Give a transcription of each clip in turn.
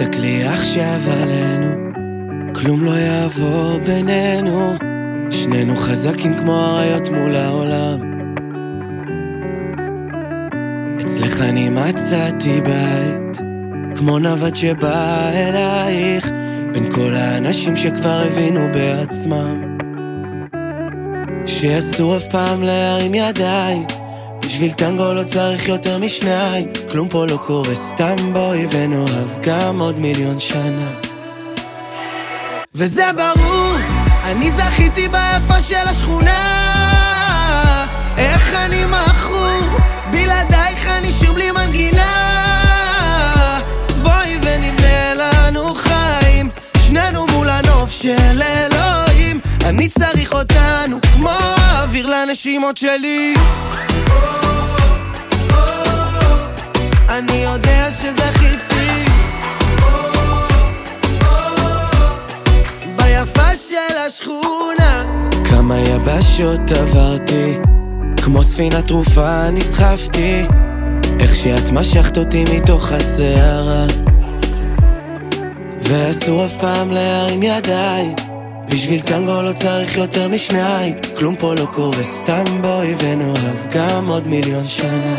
תסתכלי עכשיו עלינו, כלום לא יעבור בינינו, שנינו חזקים כמו אריות מול העולם. אצלך אני מצאתי בית, כמו נווט שבא אלייך, בין כל האנשים שכבר הבינו בעצמם שאסור אף פעם להרים ידיים, בשביל טנגו לא צריך יותר משניים, כלום פה לא קורה סתם, בואי ונאהב גם עוד מיליון שנה. וזה ברור, אני זכיתי ביפה של השכונה, איך אני מכור, בלעדייך אני שוב בלי מנגינה. בואי ונבנה לנו חיים, שנינו מול הנוף של אלוהים, אני צריך אותנו כמו אוויר לנשימות שלי. אני יודע שזכיתי ביפה של השכונה. כמה יבשות עברתי, כמו ספינה תרופה נסחפתי, איך שאת משכת אותי מתוך הסערה, ואסור אף פעם להרים ידיים, בשביל טנגו לא צריך יותר משניים, כלום פה לא קורה סתם, בואי ונאהב גם עוד מיליון שנה.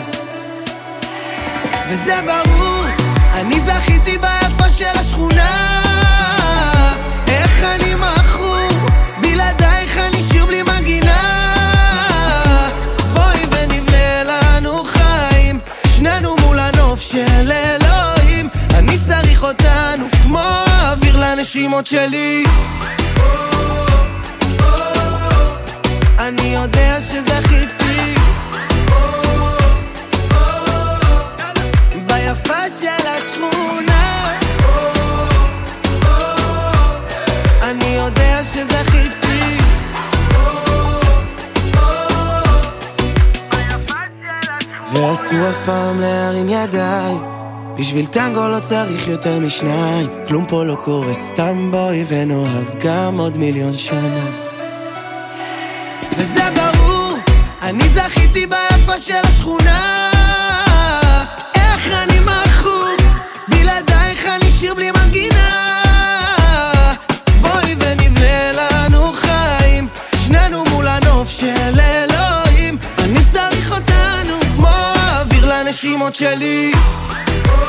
וזה ברור, אני זכיתי ביפה של השכונה, איך אני מכור, בלעדייך אני שיר בלי מנגינה. בואי ונבנה לנו חיים, שנינו מול הנוף של אלוהים, אני צריך אותנו כמו אוויר לנשימות שלי. אני יודע שזכיתי ביפה של השכונה, אני יודע שזכיתי ואסור אף פעם להרים ידיים, בשביל טנגו לא צריך יותר משניים, כלום פה לא קורה סתם, בואי ונאהב גם עוד מיליון שנה. וזה ברור, אני זכיתי ביפה של השכונה, איך אני מכור, בלעדייך אני שיר בלי מנגינה. בואי ונבנה לנו חיים, שנינו מול הנוף של אלוהים, אני צריך אותנו כמו אוויר לנשימות שלי.